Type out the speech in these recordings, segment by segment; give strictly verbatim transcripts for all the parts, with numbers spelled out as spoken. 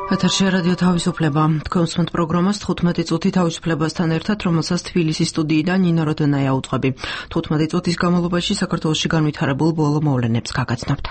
ეთერში რადიო თავისუფლება. თქვენ უსმენთ პროგრამას თხუთმეტი წუთი თავისუფლებასთან ერთად, რომელსაც თბილისის სტუდიიდან ნინო როდონაია უძღვები. თხუთმეტი წუთის განმავლობაში საქართველოში განვითარებულ ბოლო მოვლენებს გაგაცნობთ.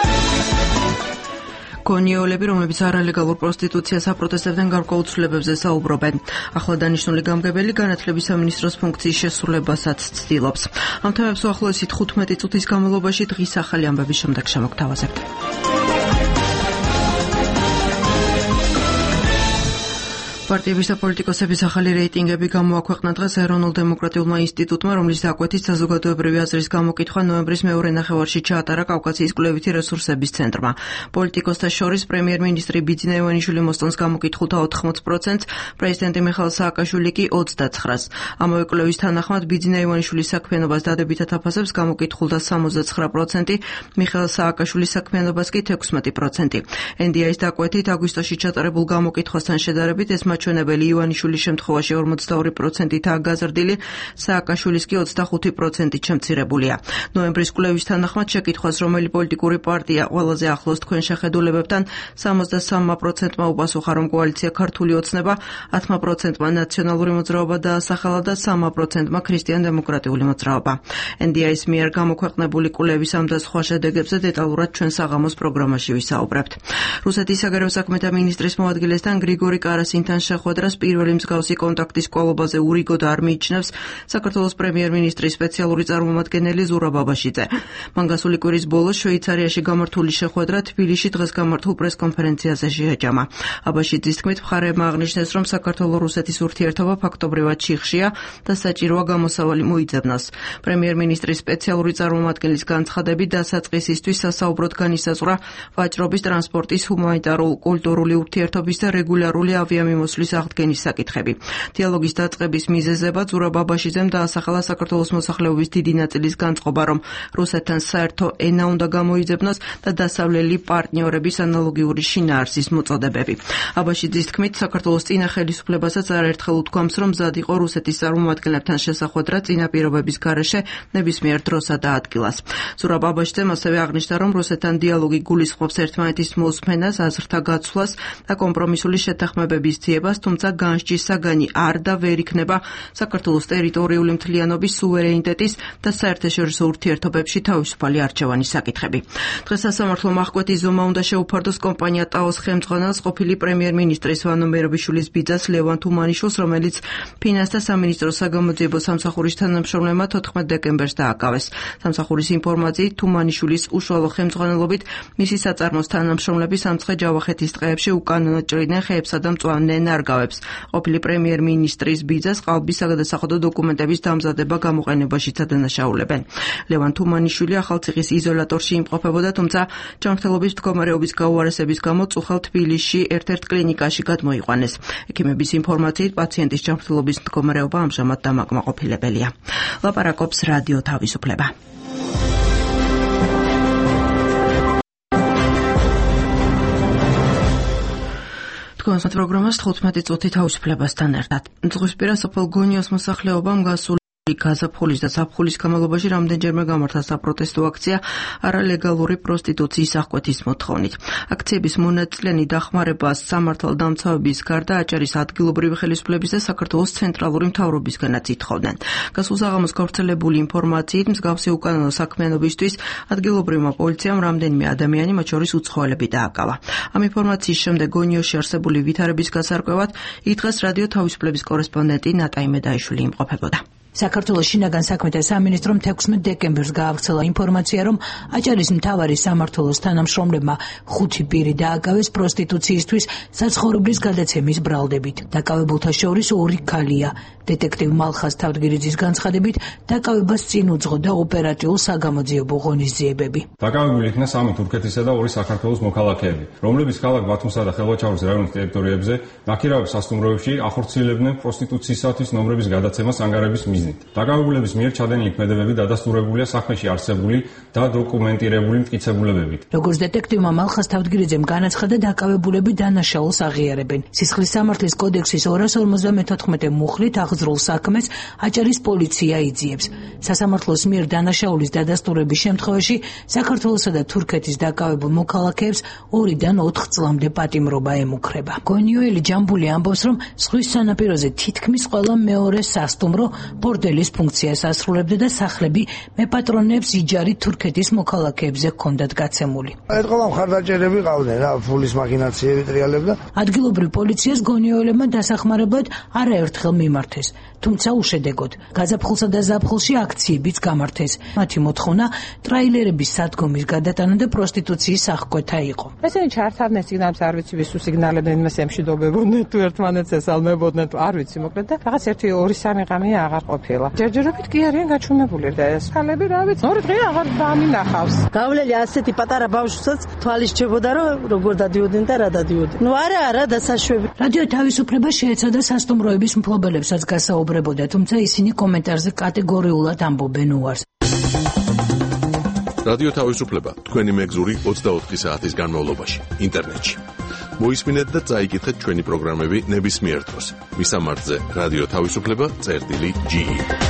გონიოლები, რომლებიც არალეგალურ პროსტიტუციას აპროტესტებდნენ, გარკვეულ ცვლილებებზე საუბრობენ. ახლა დანიშნული გამგებელი განათლების სამინისტროს ფუნქციის შესრულებასაც ცდილობს. ამ თემებს უახლოესი თხუთმეტი წუთის განმავლობაში დღის ახალი ამბების შემდეგ შემოგთავაზებთ. პარტიების და პოლიტიკოსების ახალი რეიტინგები გამოაქვეყნა დღეს ეროვნულ დემოკრატიულმა ინსტიტუტმა, რომლის დაკვეთით საზოგადოებრივი აზრის გამოკითხვა ნოემბრის მეორე ნახევარში ჩაატარა კავკასიის კვლევითი რესურსების ცენტრმა. პოლიტიკოსთა შორის პრემიერ-მინისტრი ბიძინა ივანიშვილი მოსწონს გამოკითხულთა ოთხმოც პროცენტს, პრეზიდენტი მიხაილ სააკაშვილი კი ოცდაცხრას. ამავე კვლევის თანახმად ბიძინა ივანიშვილის საქმიანობას დადებითად აფასებს გამოკითხულთა სამოცდაცხრა პროცენტი, მიხაილ სააკაშვილის საქმიანობას კი თექვსმეტი პროცენტი. ენ დი აის დაკვეთით აგვისტოში ჩატარებულ გამოკითხვასთან შედარებით ეს მაჩვენებელი ივანიშვილის შემთხვევაში ორმოცდაორი პროცენტითაა გაზრდილი, სააკაშვილის კი ოცდახუთი პროცენტით შემცირებულია. ნოემბრის კვლევის თანახმად შეკითხვას, რომელი პოლიტიკური პარტია ყველაზე ახლოს თქვენ შეხედულებებთან, სამოცდასამმა პროცენტმა უპასუხა, რომ კოალიცია ქართული ოცნება, ათმა პროცენტმა ნაციონალური მოძრაობა დაასახელა და სამმა პროცენტმა ქრისტიან-დემოკრატიული მოძრაობა. ენ დი აის მიერ გამოქვეყნებული კვლევის ამ და სხვა შედეგებზე დეტალურად ჩვენ საღამოს პროგრამაში ვისაუბრებთ. რუსეთის საგარეო საქმეთა მინისტრის მოადგილესთან გრიგორი კარასინთან შეხვედრას პირველი მსგავსი კონტაქტის კვალობაზე ურიგოდ არ მიიჩნევს საქართველოს პრემიერ-მინისტრის სპეციალური წარმომადგენელი ზურაბ აბაშიძე. მან გასული კვირის ბოლოს შვეიცარიაში გამართული შეხვედრა თბილისში დღეს გამართულ პრეს-კონფერენციაზე შეაჯამა. აბაშიძის თქმით, მხარეებმა აღნიშნეს, რომ საქართველო-რუსეთის ურთიერთობა ფაქტობრივად ჩიხშია და საჭიროა გამოსავალი მოიძებნოს. პრემიერ-მინისტრის სპეციალური წარმომადგენლის განცხადებით, დასაწყისისთვის სასაუბროდ განისაზღვრა ვაჭრობის, ტრანსპორტის, ჰუმანიტარულ-კულტურული ურთიერთობის და რეგულარული ავიამიმოსვლის აღდგენის საკითხები. დიალოგის დაწყების მიზეზებად ზურაბ აბაშიძემ დაასახელა საქართველოს მოსახლეობის დიდი ნაწილის განწყობა, რომ რუსეთთან საერთო ენა უნდა გამოიძებნოს და დასავლელი პარტნიორების ანალოგიური შინაარსის მოწოდებები. აბაშიძის თქმით, საქართველოს წინა ხელისუფლებასაც არაერთხელ უთქვამს, რომ მზად იყო რუსეთის წარმომადგენლებთან შესახვედრა წინა პირობების გარეშე ნებისმიერ დროსა და ადგილას. ზურაბ აბაშიძემ ასევე აღნიშნა, რომ რუსეთთან დიალოგი გულისხმობს ერთმანეთის მოსმენას, აზრთა გაცვლას და კომპრომისული შეთანხმებების ძიებას, თუმცა განსჯის საგანი არ და ვერ იქნება საქართველოს ტერიტორიული მთლიანობის, სუვერენიტეტის და საერთაშორისო ურთიერთობებში თავისუფალი არჩევანის საკითხები. დღეს სასამართლომ აღკვეთი ზომა უნდა შეუფარდოს კომპანია ტაოს ხელმძღვანელს, ყოფილი პრემიერ-მინისტრის ვანო მერაბიშვილის ბიძას ლევან თუმანიშვილს, რომელიც ფინანსთა სამინისტროს საგამოძიებო სამსახურის თანამშრომლებმა თოთხმეტ დეკემბერს დააკავეს. სამსახურის ინფორმაციით, თუმანიშვილის უშუალო ხელმძღვანელობით მისი საწარმოს თანამშრომლები სამცხე-ჯავახეთის ტყეებში უკანონოდ ჭრიდნენ ხეებსა და მწვანე ნარგავებს. ყოფილი პრემიერ-მინისტრის ბიძას ყალბის საგადასახადო დოკუმენტების დამზადება გამოყენებაშიც ადანაშაულებენ. ლევან თუმანიშვილი ახალციხის იზოლატორში იმყოფებოდა, თუმცა ჯანმრთელობის მდგომარეობის გაუარესების გამო წუხელ თბილისში ერთ-ერთ კლინიკაში გადმოიყვანეს. ექიმების ინფორმაციით, პაციენტის ჯანმრთელობის მდგომარეობა ამჟამად დამაკმაყოფილებელია. ლაპარაკობს რადიო თავისუფლება. თქვენს პროგრამას თხუთმეტი წუთი თავისუფლებასთან ერთად. ზღვისპირა სოფელ გონიოს მოსახლეობამ გასული გაზაფხულის და ზაფხულის განმავლობაში რამდენჯერმე გამართა საპროტესტო აქცია არალეგალური პროსტიტუციის აღკვეთის მოთხოვნით. აქციების მონაწილენი დახმარებას სამართალდამცავების გარდა აჭარის ადგილობრივი ხელისუფლების და საქართველოს ცენტრალური მთავრობისგანაც ითხოვდნენ. გასულ საღამოს გავრცელებული ინფორმაციით, მსგავსი უკანონო საქმიანობისთვის ადგილობრივმა პოლიციამ რამდენიმე ადამიანი, მათ შორის უცხოელები დააკავა. ამ ინფორმაციის შემდეგ გონიოში არსებული ვითარების გასარკვევად იქ დღეს რადიო თავისუფლების კორესპონდენტი ნატა იმედაიშვილი იმყოფებოდა. საქართველოს შინაგან საქმეთა სამინისტრომ თექვსმეტ დეკემბერს გაავრცელა ინფორმაცია, რომ აჭარის მთავარი სამმართველოს თანამშრომლებმა ხუთი პირი დააკავეს პროსტიტუციისთვის საცხოვრებლის გადაცემის ბრალდებით. დაკავებულთა შორის ორი ქალია. დეტექტივ მალხას თავდგირიძის განცხადებით, დაკავებას წინ უძღოდა ოპერატიულ საგამოძიებო ღონისძიებები. დაკავებული იქნა სამი თურქეთისა და ორი საქართველოს მოქალაქეები, რომლებიც ქალაქ ბათუმსა და ხელვაჩაურის რაიონის ტერიტორიებზე ნაქირავების სასტუმროებში ახორციელებდნენ პროსტიტუციისათვის ნომრების გადაცემას ანგარების მიზნით. მიზნით. დაკავებულების მიერ ჩადენილი ქმედებები დადასტურებულია საქმეში არსებული და დოკუმენტირებული მტკიცებულებებით. როგორც დეტექტივმა მალხას თავდგირიძემ განაცხადა, დაკავებულები დანაშაულს აღიარებენ. სისხლის სამართლის კოდექსის ორას ორმოცდამეთოთხმეტე მუხლით აღძრულ საქმეს აჭარის პოლიცია იძიებს. სასამართლოს მიერ დანაშაულის დადასტურების შემთხვევაში საქართველოსა და თურქეთის დაკავებულ მოქალაქეებს ორიდან ოთხ წლამდე პატიმრობა ემუქრება. გონიოელი ჯამბული ამბობს, რომ ზღვის სანაპიროზე თითქმის ყველა მეორე სასტუმრო ბორდელის ფუნქციას ასრულებდა და სახლები მეპატრონეებს იჯარი თურქეთის მოქალაქეებზე ჰქონდათ გაცემული. ეთყობა მხარდაჭერები ყავდნენ რა, ფულის მაქინაციები ტრიალებდა. ადგილობრივ პოლიციას გონიოელებმა დასახმარებლად არაერთხელ მიმართეს, თუმცა უშედეგოდ. გაზაფხულსა და ზაფხულში აქციებიც გამართეს. მათი მოთხოვნა ტრაილერების სადგომის გადატანა და პროსტიტუციის აღკვეთა იყო. ესენი ჩართავდნენ სიგნალებს, არ ვიცი ვის სიგნალებდნენ, იმას ემშვიდობებოდნენ თუ ერთმანეთს ესალმებოდნენ, თუ არ ვიცი, მოკლედ და რაღაც ერთი ორი სამი ღამე აღარ ყოფილა. ჯერჯერობით კი არიან გაჩვენებული და ეს ხალები რა ვიცი, ორი დღე აღარ დაამინახავს. გავლელი ასეთი პატარა ბავშვსაც თვალის ჩებოდა, რომ როგორ დადიოდნენ და რა დადიოდნენ. ნუ არა, არა დასაშვები. რადიო თავისუფლება შეეცადა სასტუმროების მფლობელებსაც გასაუბრებოდა, თუმცა ისინი კომენტარზე კატეგორიულად ამბობენ უარს. რადიო თავისუფლება თქვენი მეგზური ოცდაოთხი საათის განმავლობაში ინტერნეტში. მოისმინეთ და წაიკითხეთ ჩვენი პროგრამები ნებისმიერ დროს. მისამართზე რადიო თავისუფლება წერტილი ჯი.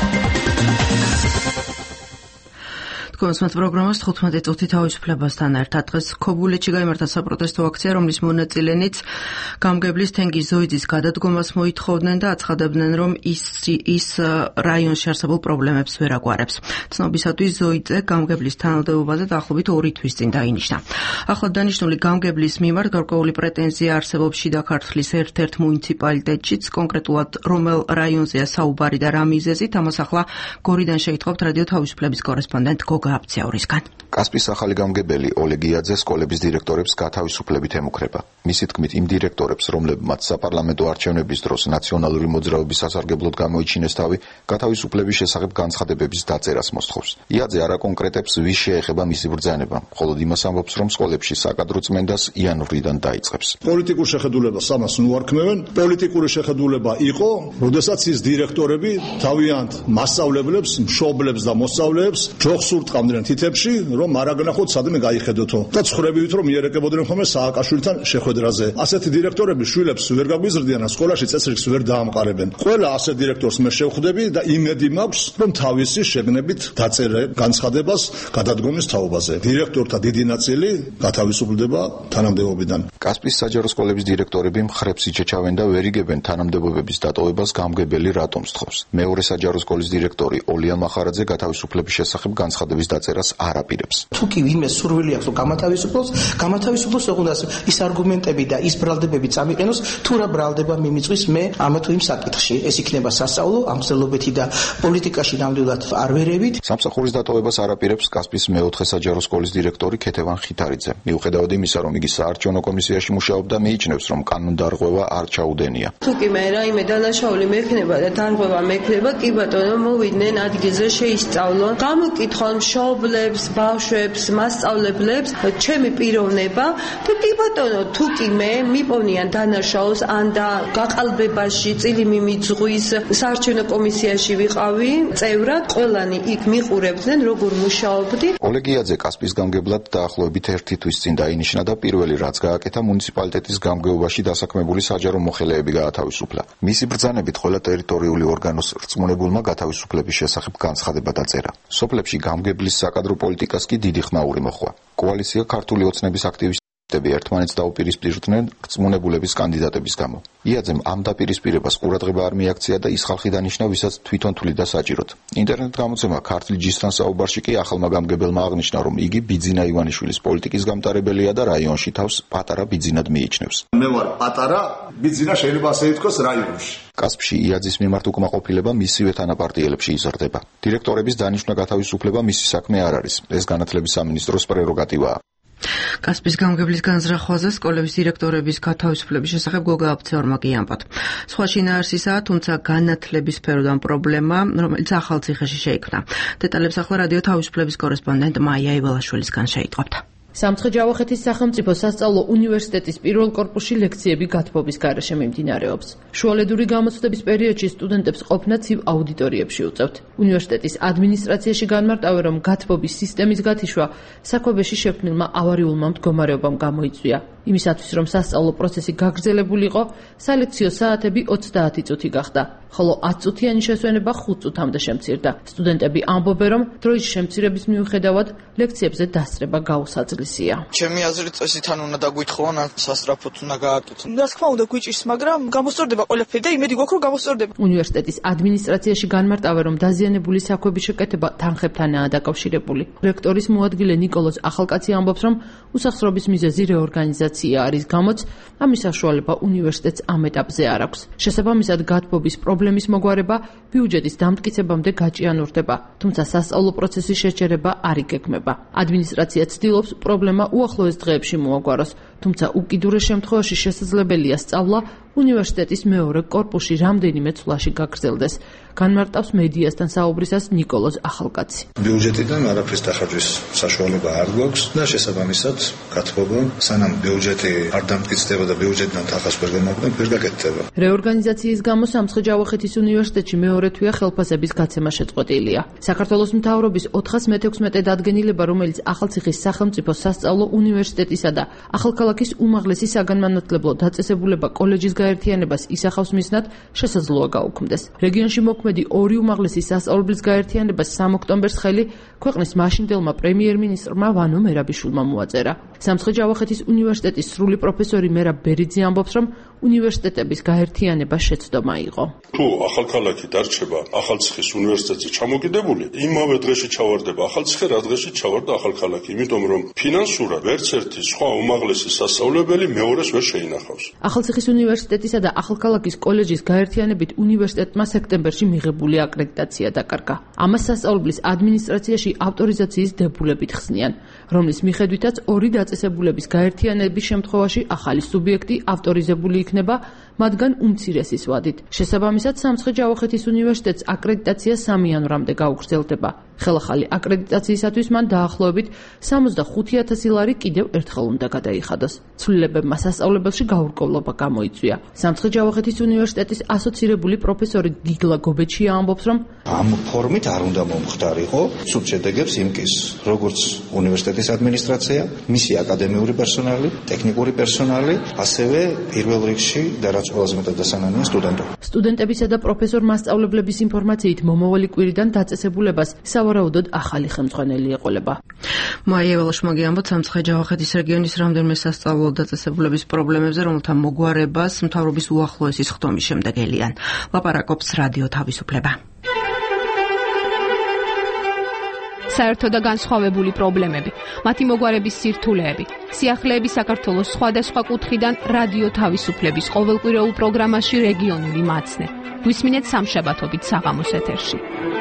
კონსმეთ პროგრამას თხუთმეტი წუთი თავისუფლებასთან ერთად დღეს ქობულეთში გაიმართა საპროტესტო აქცია, რომლის მონაწილენიც გამგებლის თენგიზ ზოიძის გადადგომას მოითხოვდნენ და აცხადებდნენ, რომ ის ის რაიონში არსებულ პრობლემებს ვერ აგვარებს. ცნობისათვის ზოიძე გამგებლის თანამდებობაზე დაახლოებით ორი თვის წინ დაინიშნა. ახლად დანიშნული გამგებლის მიმართ გარკვეული პრეტენზია არსებობს შიდა ქართლის ერთ-ერთ მუნიციპალიტეტშიც, კონკრეტულად რომელ რაიონზეა საუბარი და რა მიზეზით, ამას ახლა გორიდან შეითხოვთ რადიო თავისუფლების კორესპონდენტ გოგა აფციაურისგან. კასპის ახალი გამგებელი ოლეგ იაძე სკოლების დირექტორებს გათავისუფლებით ემუქრება. მისი თქმით, იმ დირექტორებს, რომლებმაც საპარლამენტო არჩევნების დროს ნაციონალური მოძრაობის სასარგებლოდ გამოიჩინეს თავი, გათავისუფლების შესახებ განცხადებების დაწერას მოსთხოვს. იაძე არ აკონკრეტებს, ვის შეეხება მისი ბრძანება, მხოლოდ იმას ამბობს, რომ სკოლებში საკადრო წმენდას იანვრიდან დაიწყებს. პოლიტიკურ შეხედულებას ამას ნუარქმევენ. პოლიტიკური შეხედულება იყო, როდესაც ის დირექტორები თავიანთ მასწავლებლებს, მშობლებს და მოსწავლეებს ჯოხს ურტყამდნენ თითებში, რომ არ აგნახოთ სადმე გაიხედოთო და ცხრებივით რომ იერეკებოდნენ ხოლმე სააკაშვილთან შეხვედრაზე. ასეთი დირექტორები შვილებს ვერ გაგვიზრდიან, სკოლაში წესრიგს ვერ დაამყარებენ. ყველა ასეთ დირექტორს მე შევხვდები და იმედი მაქვს, რომ თავისი შეგნებით დაწერე განცხადებას გადადგომის თაობაზე. დირექტორთა დიდი ნაწილი გათავისუფლდება თანამდებობიდან. კასპის საჯარო სკოლების დირექტორები მხრებს იჩეჩავენ და ვერ იგებენ თანამდებობების დატოვებას გამგებელი რატომ სთხოვს. მეორე საჯარო სკოლის დირექტორი ოლია მახარაძე გათავისუფლების შესახებ განცხადების დაწერას არ აპირებს. თუ კი ვინმე სურვილი აქვს რომ გამათავისუფლოს, გამათავისუფლოს ოღონდ ის არგუმენტები და ის ბრალდებები წამიყენოს, თუ რა ბრალდება მიმიწვის მე ამ თუ იმ საკითხში. ეს იქნება სასწავლო, ამსელობეთი და პოლიტიკაში ნამდვილად არ ვერევით. სამსახურის დატოვებას არ აპირებს კასპის მეოთხე საჯარო სკოლის დირექტორი ქეთევან ხითარიძე. მიუხედავად იმისა, რომ იგი საარჩევნო კომისიაში მუშაობდა, მიიჩნევს, რომ კანონდარღვევა არ ჩაუდენია. თუ კი მე რაიმე დანაშაული მექნება და დარღვევა მექნება, კი ბატონო, მოვიდნენ ადგილზე შეისწავლონ. გამოკითხონ მშობლებს, ბავშვებს, მასწავლებლებს ჩემი პიროვნება და კი ბატონო, თუ კი მე მიპოვნიან დანაშაულს ან და გაყალბებაში წილი მიმიძღვის საარჩევნო კომისიაში ვიყავი წევრად, ყველანი იქ მიყურებდნენ როგორ მუშაობდი. ოლეგ იაძე კასპის გამგებლად დაახლოებით ერთი თვის წინ დაინიშნა და პირველი რაც გააკეთა მუნიციპალიტეტის გამგეობაში დასაქმებული საჯარო მოხელეები გაათავისუფლა. მისი ბრძანებით ყველა ტერიტორიული ორგანოს რწმუნებულმა გათავისუფლების შესახებ განცხადება დაწერა. სოფლებში გამგებლის საკადრო პოლიტიკას კი დიდი ხმაური მოჰყვა. კოალიცია ქართული ოცნების აქტივისტები ერთმანეთს დაუპირისპირდნენ რწმუნებულების კანდიდატების გამო. იაძემ ამ დაპირისპირებას ყურადღება არ მიაქცია და ის ხალხი დანიშნა, ვისაც თვითონ თვლიდა საჭიროდ. ინტერნეტ გამოცემა ქართლის ჯისთან საუბარში კი ახალმა გამგებელმა აღნიშნა, რომ იგი ბიძინა ივანიშვილის პოლიტიკის გამტარებელია და რაიონში თავს პატარა ბიძინად მიიჩნევს. მე ვარ პატარა ბიძინა, შეიძლება ასე ითქვას რაიონში. კასპში იაძის მიმართ უკმაყოფილება მისივე თანაპარტიელებში იზრდება. დირექტორების დანიშვნა გათავისუფლება მისი საქმე არ არის. ეს განათლების სამინისტროს პრეროგატივაა. კასპის გამგებლის განზრახვაზე სკოლების დირექტორების გათავისუფლების შესახებ გოგა აფციაურმა კი ამბობთ. სხვა შინაარსისაა, თუმცა განათლების სფეროდან პრობლემა, რომელიც ახალციხეში შეიქმნა. დეტალებს ახლა რადიო თავისუფლების კორესპონდენტ მაია იველაშვილისგან შეიტყობთ. სამცხე-ჯავახეთის სახელმწიფო სასწავლო უნივერსიტეტის პირველ კორპუსში ლექციები გათბობის გარეშე მიმდინარეობს. შუალედური გამოცდების პერიოდში სტუდენტებს ყოფნა ცივ აუდიტორიებში უწევთ. უნივერსიტეტის ადმინისტრაციაში განმარტავენ, რომ გათბობის სისტემის გათიშვა საქვაბეში შექმნილმა ავარიულმა მდგომარეობამ გამოიწვია. იმისათვის, რომ სასწავლო პროცესი გაგრძელებულიყო, სალექციო საათები ოცდაათი წუთი გახდა, ხოლო ათ წუთიანი შესვენება ხუთ წუთამდე შემცირდა. სტუდენტები ამბობენ, რომ დროის შემცირების მიუხედავად ლექციებზე დასწრება გაუსაძლისია. ჩემი აზრით წესთან უნდა დაგვითხოვან, ან სასწრაფოდ უნდა გააკეთონ. რა თქმა უნდა გვიჭირს, მაგრამ გამოსწორდება ყველაფერი და იმედი გვაქვს, რომ გამოსწორდება. უნივერსიტეტის ადმინისტრაციაში განმარტავენ, რომ დაზიანებული საქმეების შეკეთება თანხებთანაა დაკავშირებული. რექტორის მოადგილე ნიკოლოზ ახალკაცი ამბობს, რომ უსახსრობის მიზეზი რეორგანიზაცია არის, გამოც ამის საშუალება უნივერსიტეტს ამ ეტაპზე არ აქვს. შესაბამისად, გათბობის პრობლემის მოგვარება ბიუჯეტის დამტკიცებამდე გაჭიანურდება, თუმცა სასწავლო პროცესის შეჩერება არ იგეგმება. ადმინისტრაცია ცდილობს პრობლემა უახლოეს დღეებში მოაგვაროს, თუმცა უკიდურეს შემთხვევაში შესაძლებელია სწავლა უნივერსიტეტის მეორე კორპუსში რამდენიმე წლაში გაგრძელდეს. განმარტავს მედიასთან საუბრისას ნიკოლოზ ახალკაცი. ბიუჯეტიდან არაფრის დახარჯვის საშუალება არ გვაქვს და შესაბამისად გათბობა სანამ ბიუჯეტი არ დამტკიცდება და ბიუჯეტიდან თანხას ვერ გამოგონებ, ვერ გაკეთდება. რეორგანიზაციის გამო სამცხე-ჯავახეთის უნივერსიტეტში მეორე თვია ხელფასების გაცემა შეწყვეტილია. საქართველოს მთავრობის ოთხას მეთექვსმეტე დადგენილება, რომელიც ახალციხის სახელმწიფო სასწავლო უნივერსიტეტისა და ახალქალაქის უმაღლესი საგანმანათლებლო დაწესებულება კოლეჯის გაერთიანებას ისახავს მიზნად, შესაძლოა გაუქმდეს. რეგიონში მოქმედი ორი უმაღლესი სასწავლებლის გაერთიანებას სამ ოქტომბერს ხელი ქვეყნის მაშინდელმა პრემიერ-მინისტრმა ვანო მერაბიშვილმა მოაწერა. სამცხე-ჯავახეთის უნივერსიტეტის სრული პროფესორი მერაბ ბერიძე ამბობს, რომ უნივერსიტეტების გაერთიანება შეცდომა იყო. თუ ახალქალაქი დარჩება ახალციხის უნივერსიტეტზე ჩამოკიდებული, იმავე დღეში ჩავარდება ახალციხე, რა დღეში ჩავარდა ახალქალაქი, იმიტომ რომ ფინანსურად ვერც ერთი სხვა უმაღლესი სასწავლებელი მეორეს ვერ შეინახავს. ახალციხის უნივერსიტეტისა და ახალქალაქის კოლეჯის გაერთიანებით უნივერსიტეტმა სექტემბერში მიღებული აკრედიტაცია დაკარგა. ამას სასწავლებლის ადმინისტრაციაში ავტორიზაციის დებულებით ხსნიან, რომლის მიხედვითაც ორი დაწესებულების გაერთიანების შემთხვევაში ახალი სუბიექტი ავტორიზებული იქნება, მათგან უმცირესის ვადით. შესაბამისად, სამცხე-ჯავახეთის უნივერსიტეტს აკრედიტაცია სამი იანვრამდე გაუგრძელდება. ხელახალი აკრედიტაციისათვის მან დაახლოებით სამოცდახუთი ათასი ლარი კიდევ ერთხელ უნდა გადაიხადოს. ცვლილებებმა სასწავლებელში გაურკვევლობა გამოიწვია. სამცხე-ჯავახეთის უნივერსიტეტის ასოცირებული პროფესორი გიგლა გობეჩია ამბობს, რომ ამ ფორმით არ უნდა მომხდარიყო, სულ შედეგებს იმკის, როგორც უნივერსიტეტის ადმინისტრაცია, მისი აკადემიური პერსონალი, ტექნიკური პერსონალი, ასევე პირველ რიგში და რაც ყველაზე მეტად დასანანია სტუდენტები. სტუდენტებისა და პროფესორ მასწავლებლების ინფორმაციით მომავალი კვირიდან დაწესებულებას სავარაუდოდ ახალი ხელმძღვანელი ეყოლება. მაია ველაშმაგი ამბობს სამცხე-ჯავახეთის რეგიონის რამდენიმე სასწავლო დაწესებულების პრობლემებზე, რომელთა მოგვარებას მთავრობის უახლოესი სხდომის შემდეგ ელიან. ლაპარაკობს რადიო თავისუფლება. საერთო და განსხვავებული პრობლემები, მათი მოგვარების სირთულეები, სიახლეები საქართველოს სხვადასხვა კუთხიდან რადიო თავისუფლების ყოველკვირეულ პროგრამაში რეგიონული მაცნე. გვისმინეთ სამშაბათობით საღამოს ეთერში.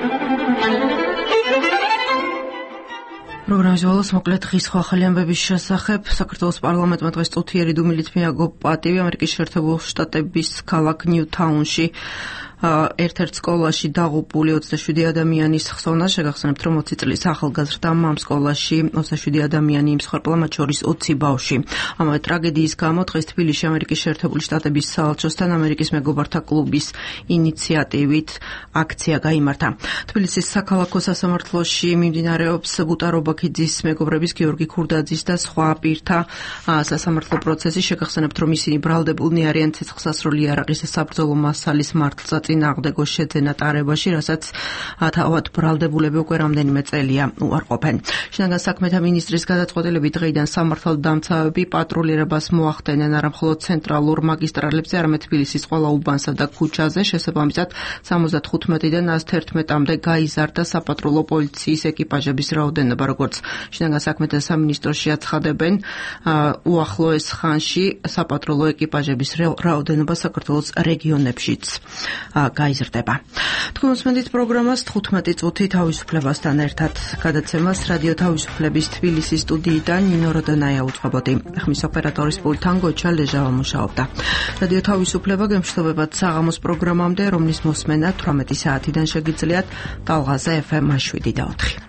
პროგრამის ბოლოს მოკლედ ღირს ახალი ამბების შესახებ. საქართველოს პარლამენტმა დღეს წუთიერი დუმილით მიაგო პატივი ამერიკის შეერთებულ შტატების ქალაქ ნიუთაუნში ერთ-ერთ სკოლაში დაღუპული ოცდაშვიდი ადამიანის ხსოვნა. შეგახსენებთ, რომ ოცი წლის ახალგაზრდამ ამ სკოლაში ოცდაშვიდი ადამიანი იმსხვერპლა, მათ შორის ოცი ბავშვი. ამავე ტრაგედიის გამო დღეს თბილისში ამერიკის შეერთებული შტატების საელჩოსთან ამერიკის მეგობართა კლუბის ინიციატივით აქცია გაიმართა. თბილისის საქალაქო სასამართლოში მიმდინარეობს გუტა რობაქიძის მეგობრების გიორგი ქურდაძის და სხვა პირთა სასამართლო პროცესი. შეგახსენებთ, რომ ისინი ბრალდებულნი არიან ცეცხლსასროლი იარაღის საბრძოლო მასალის მართლწა წინააღმდეგოს შეძენა ტარებაში, რასაც თავად ბრალდებულები უკვე რამდენიმე წელია უარყოფენ. შინაგან საქმეთა მინისტრის გადაწყვეტილებით დღეიდან სამართალდამცავები პატრულირებას მოახდენენ არა მხოლოდ ცენტრალურ მაგისტრალებზე, არამედ თბილისის ყველა უბანსა და ქუჩაზე. შესაბამისად, სამოცდათხუთმეტიდან ას თერთმეტამდე გაიზარდა საპატრულო პოლიციის ეკიპაჟების რაოდენობა, როგორც შინაგან საქმეთა სამინისტროში აცხადებენ, უახლოეს ხანში საპატრულო ეკიპაჟების რაოდენობა საქართველოს რეგიონებშიც გაიზრდება. თქვენ უსმენთ პროგრამას თხუთმეტი წუთი თავისუფლებასთან ერთად. გადაცემას რადიო თავისუფლების თბილისის სტუდიიდან ნინო როდონაია უწყობოდი. ხმის ოპერატორის პულტთან გოჩა ლეჟავა მუშაობდა. რადიო თავისუფლება გემშვიდობებათ საღამოს პროგრამამდე, რომლის მოსმენა თვრამეტი საათიდან შეგიძლიათ ტალღაზე ეფ ემ შვიდი და ოთხი.